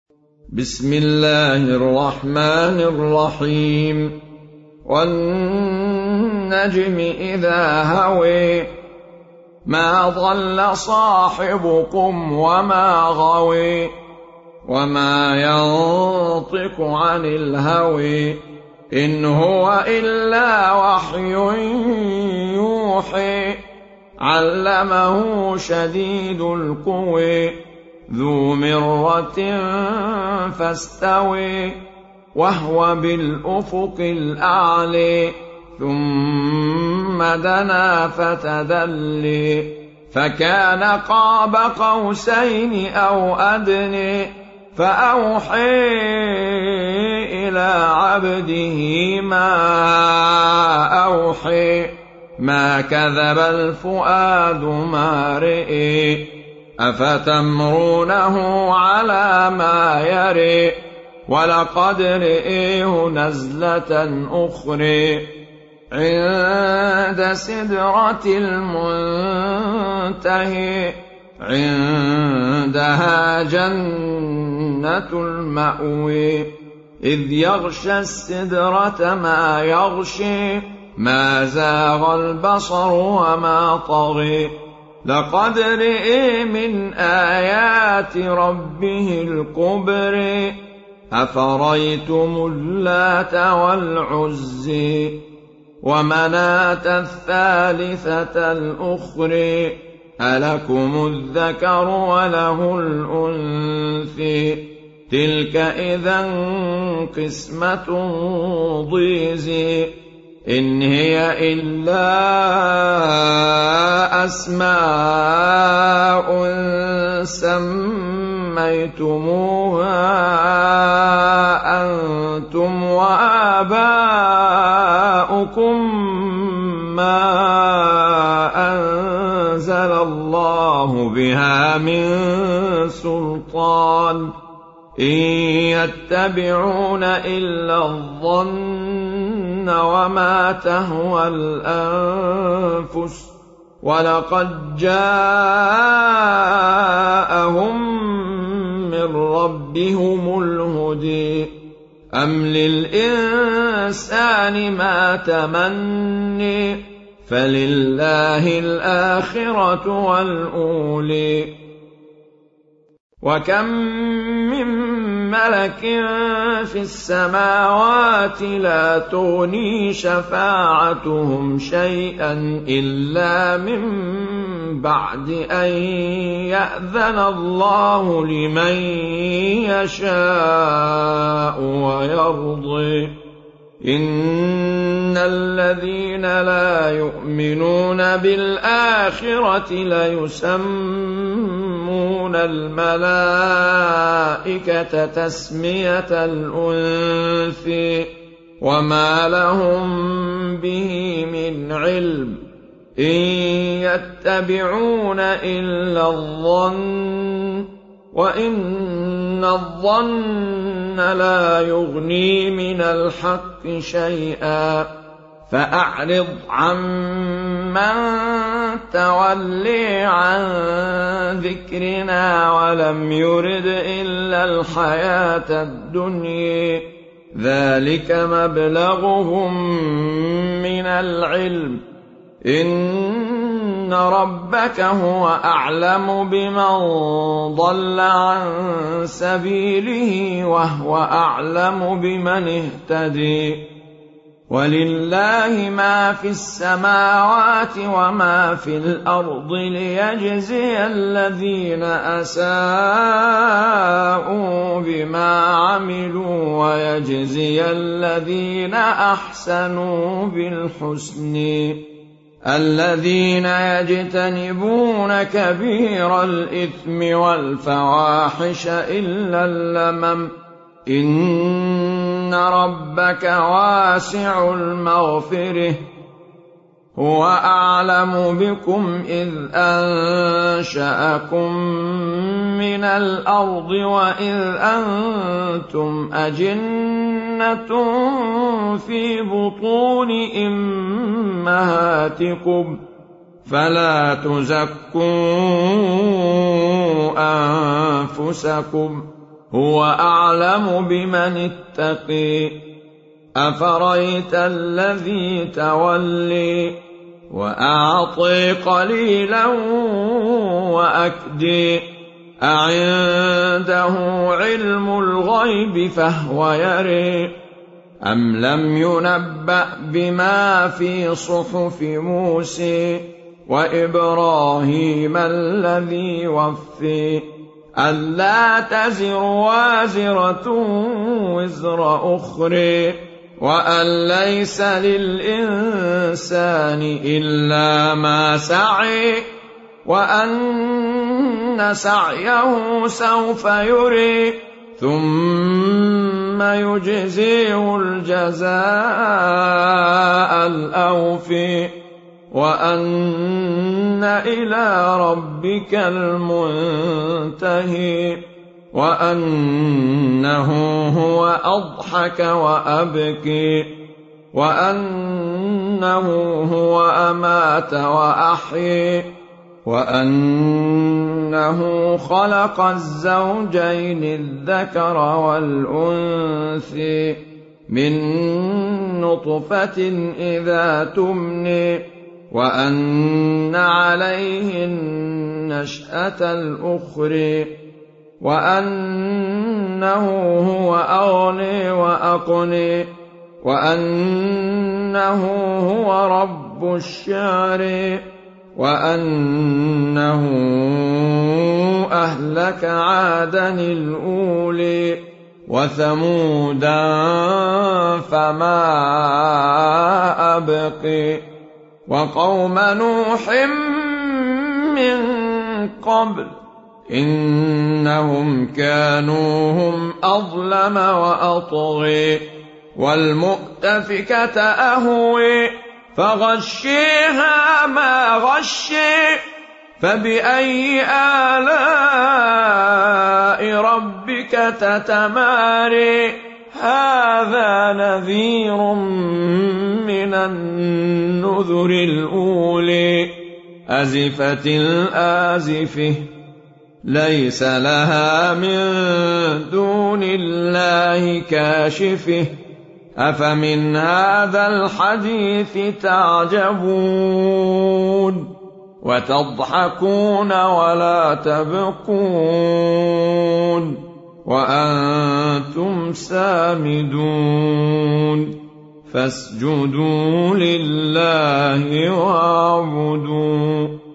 بسم الله الرحمن الرحيم. والنجم إذا هوي ما ضل صاحبكم وما غوي وما ينطق عن الهوي إن هو إلا وحي يوحي علمه شديد القوى ذو مرة فاستوي وهو بالأفق الأعلى ثم دنا فتدلي فكان قاب قوسين أو أدنى فأوحي إلى عبده ما أوحي ما كذب الفؤاد ما رئي أفتمرونه على ما يري ولقد رئيه نزلة أخرى عند سدرة المنتهى عندها جنة المأوى إذ يغشى السدرة ما يغشي ما زاغ البصر وما طغى لقد رئي من آيات ربه الكبر أفريتم اللات والعزى ومناة الثالثة الأخرى ألكم الذكر وله الأنثى تلك إذا قسمة ضيزى إن هي إلا أسماء سميتموها أنتم وآباؤكم ما أنزل الله بها من سلطان إن يتبعون إلا الظن وما تهوى الأنفس ولقد جاءهم من ربهم الهدى أم للإنسان ما تمني فلله الآخرة والأولى وكم من ملك في السماوات لا تغني شفاعتهم شيئا إلا من بعد أن يأذن الله لمن يشاء ويرضي إن الذين لا يؤمنون بالآخرة ليسمون الملائكة تسمية الأنثى وما لهم به من علم إن يتبعون إلا الظن وإن الظن لا يغني من الحق شيئا فأعرض عمن تولي عن ذكرنا ولم يرد إلا الحياة الدنيا ذلك مبلغهم من العلم إن ربك هو أعلم بمن ضل عن سبيله وهو أعلم بمن اهتدي ولله ما في السماوات وما في الأرض ليجزي الذين أساءوا بما عملوا ويجزي الذين أحسنوا بالحسن الذين يجتنبون كبير الإثم والفواحش إلا اللمم إن ربك واسع المغفرة هو أعلم بكم إذ أنشأكم من الأرض وإذ أنتم أجنة في بطون أمهاتكم فلا تزكوا أنفسكم هو أعلم بمن اتقي أفرأيت الذي تولي وأعطي قليلا وأكدي أعنده علم الغيب فهو يري أم لم ينبأ بما في صحف موسى وإبراهيم الذي وفي ألا تزر وازرة وزر أخرى وأن ليس للإنسان إلا ما سعي وأن سعيه سوف يري ثم يجزيه الجزاء الأوفي وأن إلى ربك المنتهي وأنه هو أضحك وأبكي وأنه هو أمات وأحيي وأنه خلق الزوجين الذكر والأنثى من نطفة إذا تمني وأن عليه النشأة الأخرى وأنه هو أغني وأقني وأنه هو رب الشعر وأنه أهلك عادا الأولي وثمودا فما أبقي وقوم نوح من قبل إنهم كانوا هم أظلم وأطغي والمؤتفكة أهوي فغشيها ما غشي فبأي آلاء ربك تتماري هذا نذير من النذر الأولي أزفت الآزفة ليس لها من دون الله كاشفة أفمن هذا الحديث تعجبون وتضحكون ولا تبقون وأنتم سامدون فاسجدوا لله واعبدوا